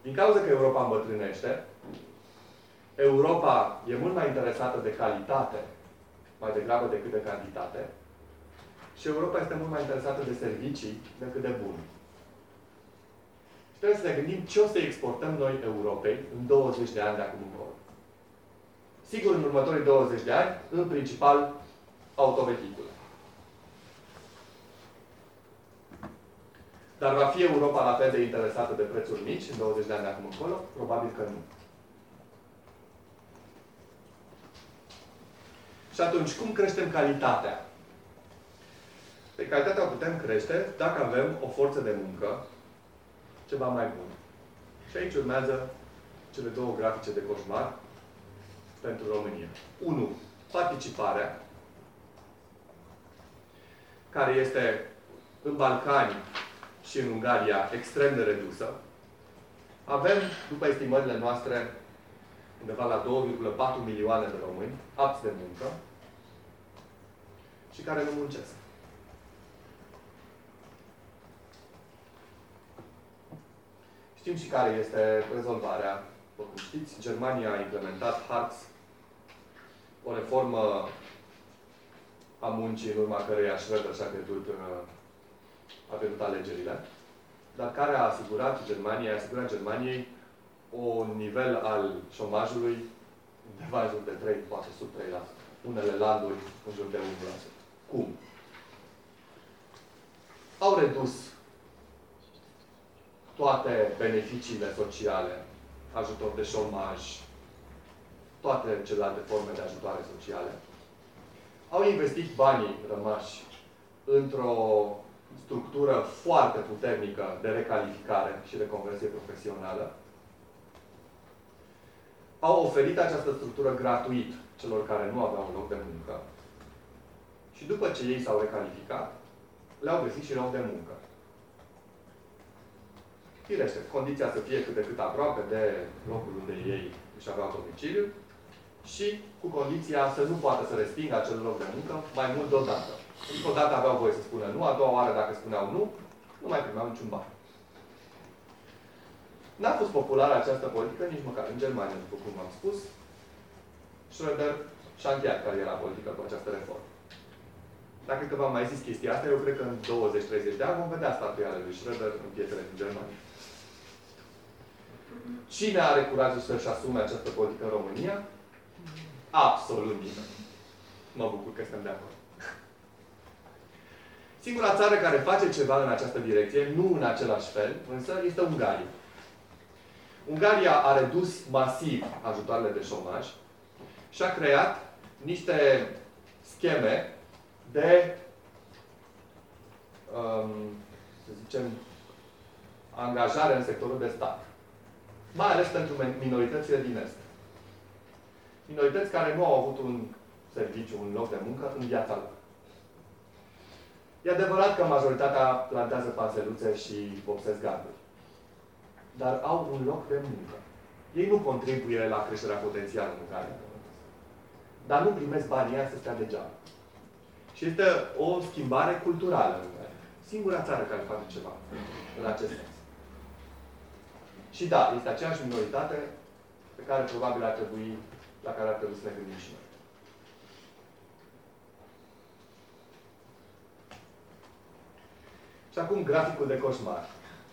Din cauza că Europa îmbătrânește, Europa e mult mai interesată de calitate, mai degrabă decât de cantitate, și Europa este mult mai interesată de servicii decât de bunuri. Și trebuie să ne gândim ce o să exportăm noi Europei în 20 de ani de acum încolo. Sigur, în următorii 20 de ani, în principal, autovehicule. Dar va fi Europa la fel de interesată de prețuri mici în 20 de ani de acum încolo? Probabil că nu. Și atunci, cum creștem calitatea? Pe calitatea o putem crește dacă avem o forță de muncă ceva mai bună. Și aici urmează cele două grafice de coșmar pentru România. 1. Participarea, care este în Balcani și în Ungaria extrem de redusă. Avem, după estimările noastre, undeva la 2,4 milioane de români apți de muncă și care nu muncesc. Știm și care este rezolvarea. După cum știți, Germania a implementat Hartz, o reformă a muncii în urma căreia Schröder și-a pierdut alegerile, dar care a asigurat Germaniei un nivel al șomajului undeva în jur de 3, poate sub 3%. Unele landuri în jur de 1%. Cum? Au redus toate beneficiile sociale, ajutor de șomaj, toate celelalte forme de ajutoare sociale. Au investit banii rămași într-o structură foarte puternică de recalificare și de conversie profesională. Au oferit această structură gratuit celor care nu aveau un loc de muncă. Și după ce ei s-au recalificat, le-au găsit și loc de muncă. Firește, condiția să fie cât de cât aproape de locul unde ei își aveau domiciliu și cu condiția să nu poată să respingă acel loc de muncă mai mult deodată. Adică odată aveau voie să spună nu, a doua oară dacă spuneau nu, nu mai primeau niciun ban. N-a fost populară această politică nici măcar în Germania, după cum am spus. Schröder și-a încheiat cariera politică cu această reformă. Dacă că v-am mai zis chestia asta, eu cred că în 20-30 de ani vom vedea statuiale lui Schröder în piețele din Germania. Cine are curajul să-și asume această politică în România? Absolut nimeni. Mă bucur că suntem de acord. Singura țară care face ceva în această direcție, nu în același fel, însă, este Ungaria. Ungaria a redus masiv ajutoarele de șomaj și a creat niște scheme de, să zicem, angajare în sectorul de stat. Mai ales pentru minoritățile din Est. Minorități care nu au avut un serviciu, un loc de muncă în viața lor. E adevărat că majoritatea plantează parseluțe și vopsesc garduri. Dar au un loc de muncă. Ei nu contribuie la creșterea potențială în Ungaria. Dar nu primesc banii ăia să stea degeaba. Și este o schimbare culturală în Ungaria. Singura țară care face ceva în acest sens. Și da, este aceeași minoritate pe care probabil la care ar trebui să ne gândim și noi. Și acum graficul de coșmar.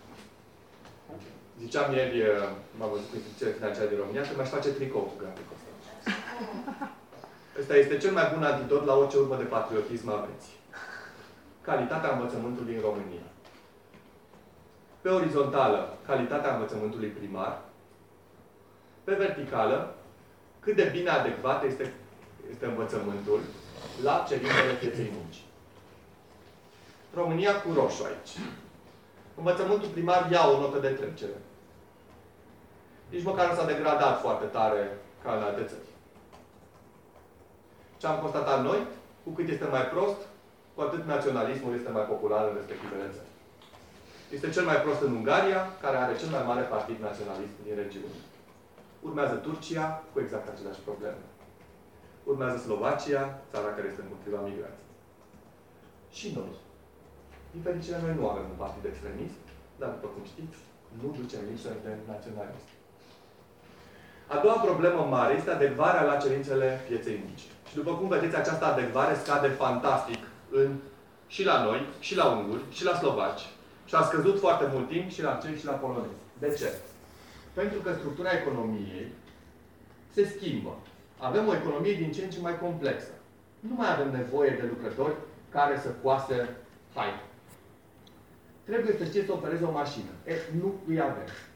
Ziceam ieri, m-am văzut cu instituțiile financiare din România, că mi-aș face tricou cu graficul ăsta. Ăsta este cel mai bun antidot la orice urmă de patriotism aveți. Calitatea învățământului în România. Pe orizontală, calitatea învățământului primar. Pe verticală, cât de bine adecvat este învățământul la cerințele pieței muncii. România cu roșu aici. Învățământul primar ia o notă de trecere. Nici măcar nu s-a degradat foarte tare ca în alte țări. Ce am constatat noi? Cu cât este mai prost, cu atât naționalismul este mai popular în respectivele țări. Este cel mai prost în Ungaria, care are cel mai mare partid naționalist din regiune. Urmează Turcia, cu exact aceleași probleme. Urmează Slovacia, țara care este împotriva migrației. Și noi. Din fericire, noi nu avem un partid extremist, dar, după cum știți, Nu ducem lipsă de naționalism. A doua problemă mare este adecvarea la cerințele pieței unice. Și după cum vedeți, această adecvare scade fantastic și la noi, și la unguri, și la slovaci. Și a scăzut foarte mult timp și la cehi și la polonezi. De ce? Pentru că structura economiei se schimbă. Avem o economie din ce în ce mai complexă. Nu mai avem nevoie de lucrători care să coase haine. Trebuie să știți să opereze o mașină. Nu îi avem.